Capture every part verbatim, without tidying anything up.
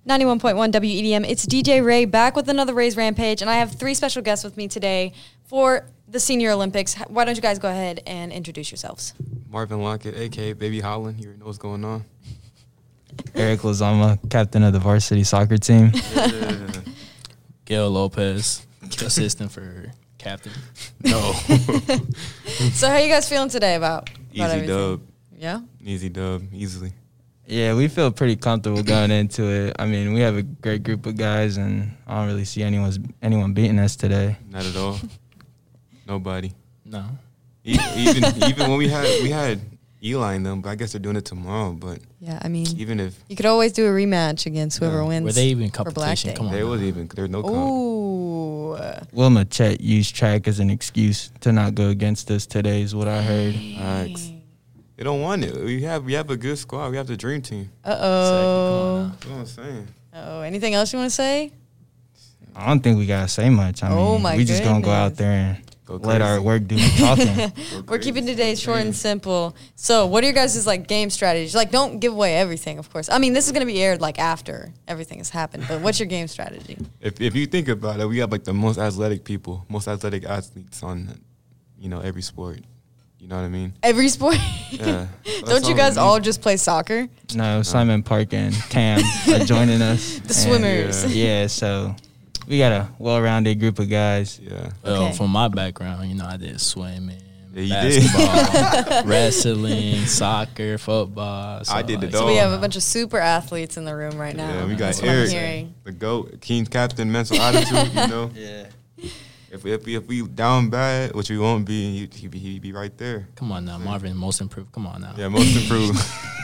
ninety-one point one W E D M. It's D J Ray back with another Rays Rampage, and I have three special guests with me today for the Senior Olympics. Why don't you guys go ahead and introduce yourselves? Marvin Lockett, a k a. Baby Holland. You already know what's going on. Eric Lozama, captain of the varsity soccer team. Yeah. Gail Lopez, assistant for captain. No. So how you guys feeling today about, about Easy everything? dub. Yeah? Easy dub. Easily. Yeah, we feel pretty comfortable going into it. I mean, we have a great group of guys, and I don't really see anyone's anyone beating us today. Not at all. Nobody. No. E- Even even when we had we had Eli and them, but I guess they're doing it tomorrow. But Yeah, I mean, even if you could always do a rematch against whoever Yeah. wins. Were they even for Black competition? Day. Come on. there now. was even there's no comp. Ooh. Wilma Chet used track as an excuse to not go against us today is what I heard. Facts. They don't want it. We have we have a good squad. We have the dream team. Uh-oh. That's what I'm saying. Oh, anything else you want to say? I don't think we got to say much. I mean, Oh, my we just going to go out goodness. there and Go let our crazy. work do the talking. Go We're crazy. keeping today short and simple. So what are your guys' like game strategies? Like, don't give away everything, of course. I mean, this is going to be aired like after everything has happened. But what's your game strategy? If if you think about it, we have like the most athletic people, most athletic athletes on, you know, every sport. You know what I mean? Every sport? Yeah. Don't you guys all just play soccer? No, Simon Park and Cam are joining us. The And, swimmers. Yeah, so we got a well-rounded group of guys. Yeah. Well, Okay. from my background, you know, I did swimming, Yeah, you did. basketball, wrestling, soccer, football. So I did the like, dog. So we have a bunch of super athletes in the room right now. Yeah, we got That's what I'm Eric, hearing. the GOAT, Keen's captain, mental attitude, you know. Yeah. If we, if we if we down bad, which we won't be, he'd, he'd, be, he'd be right there. Come on now, Marvin, most improved. Come on now. Yeah, most improved.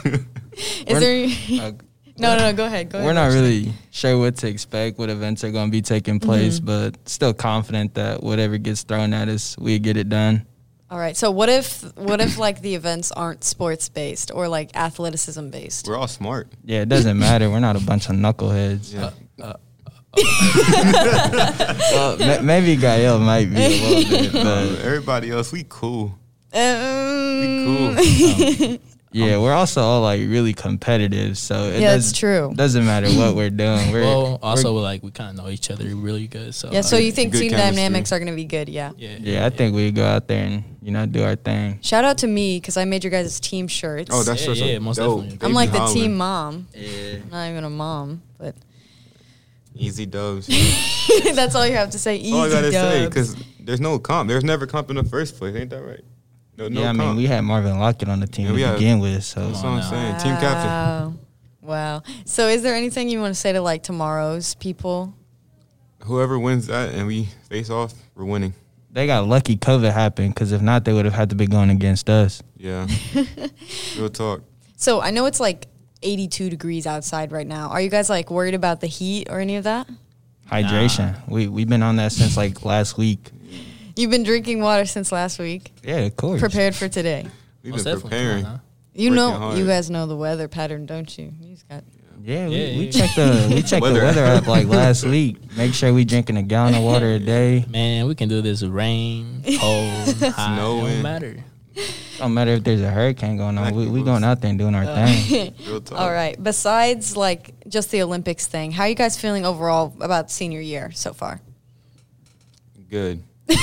Is there... Uh, No, no, no, go ahead. Go ahead. We're not really sure what to expect, what events are going to be taking place, Mhm. but still confident that whatever gets thrown at us, we get it done. All right. So what if, what if like the events aren't sports based or like athleticism based? We're all smart. Yeah, it doesn't matter. We're not a bunch of knuckleheads. Yeah. Uh, Well, ma- maybe Gael might be a little bit, Um, but everybody else, we cool. Um, We cool. yeah, we're also all like really competitive, so it Yeah, does, it's true. doesn't matter what we're doing. We're, well, also we're- like we kind of know each other really good. So Yeah. So like, you think Good team chemistry. dynamics are going to be good? Yeah. yeah, yeah, I think we go out there and you know do our thing. Shout out to me because I made your guys' team shirts. Oh, that's Yeah, just yeah, most dope. definitely. I'm Baby like the Holland. team mom. Yeah. Not even a mom, but Easy dubs. that's all you have to say. Easy all I gotta say, dubs. because there's no comp. There's never comp in the first place. Ain't that right? No, no yeah, I mean, comp. we had Marvin Lockett on the team Yeah, we to had- begin with, so That's what I'm Come on saying. Wow. Team captain. Wow. So is there anything you want to say to like tomorrow's people? Whoever wins that and we face off, we're winning. they got lucky COVID happened because if not, they would have had to be going against us. Yeah. Real talk. So I know it's like eighty-two degrees outside right now. Are you guys like worried about the heat or any of that? Hydration. We we've been on that since like last week. You've been drinking water since last week. Yeah, of course. Prepared for today. We've most been definitely. preparing. Come on now. You Working know, hard. you guys know the weather pattern, don't you? You just got. Yeah, we, Yeah, we yeah. checked the we checked Weather the weather app. up like last week. Make sure we drinking a gallon of water a day. Man, we can do this rain, cold, hot. Snowing. Don't matter. Don't matter if there's a hurricane going on. We we going out there and doing our thing. Real talk. All right. Besides, like, just the Olympics thing, how are you guys feeling overall about senior year so far? Good.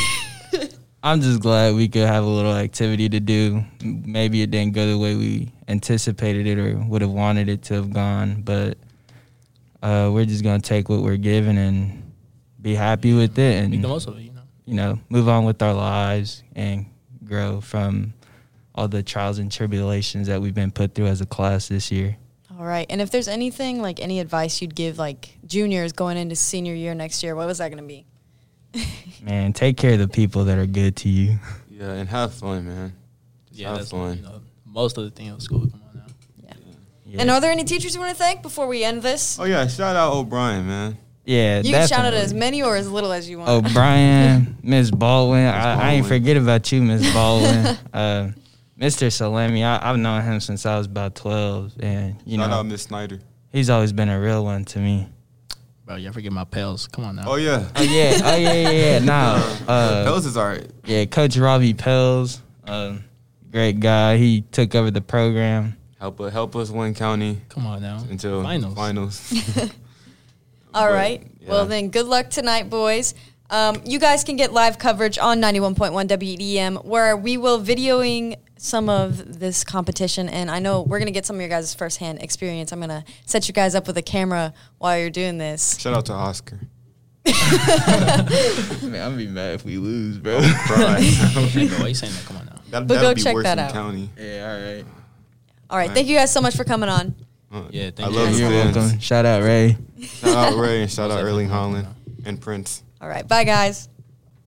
I'm just glad we could have a little activity to do. Maybe it didn't go the way we anticipated it or would have wanted it to have gone, but uh, we're just gonna take what we're given and be happy with it, and Make the most of it, you know. you know, move on with our lives and grow from all the trials and tribulations that we've been put through as a class this year. All right. And if there's anything, like, any advice you'd give, like, juniors going into senior year next year, what was that going to be? Man, take care of the people that are good to you. Yeah, and have fun, man. Just Yeah, have that's fun. you know, most of the thing at school. Come on now. Yeah. Yeah. And are there any teachers you want to thank before we end this? Oh, yeah, shout out O'Brien, man. Yeah, You can shout out definitely. as many or as little as you want. O'Brien, Miss Baldwin. I, I ain't Baldwin. forget about you, Miss Baldwin. uh, Mister Salemi, I, I've known him since I was about twelve, and you Shout know out Miss Snyder. he's always been a real one to me. Bro, you forget my pals. Come on now. Oh, yeah. Oh yeah, oh yeah, yeah, yeah. Nah, uh, Those is all right. yeah, Coach Robbie Pels, um, great guy. He took over the program. help us help us win county Come on now. until Finals. finals. All But, right. Well, yeah. then, good luck tonight, boys. Um, you guys can get live coverage on ninety-one point one W E M, where we will videoing some of this competition. And I know we're going to get some of your guys' firsthand experience. I'm going to set you guys up with a camera while you're doing this. Shout out to Oscar. Man, I'm gonna be mad if we lose, bro. Cry. Ain't no way you saying that. Come on now. That, But that'll go be check worse that than out. county. Yeah, all right. All right. Thank you guys so much for coming on. Uh, Yeah, I thank you. love the You're fans. welcome. Shout out Ray. Shout out Ray and shout out Most Erling definitely. Haaland and Prince. All right. Bye, guys.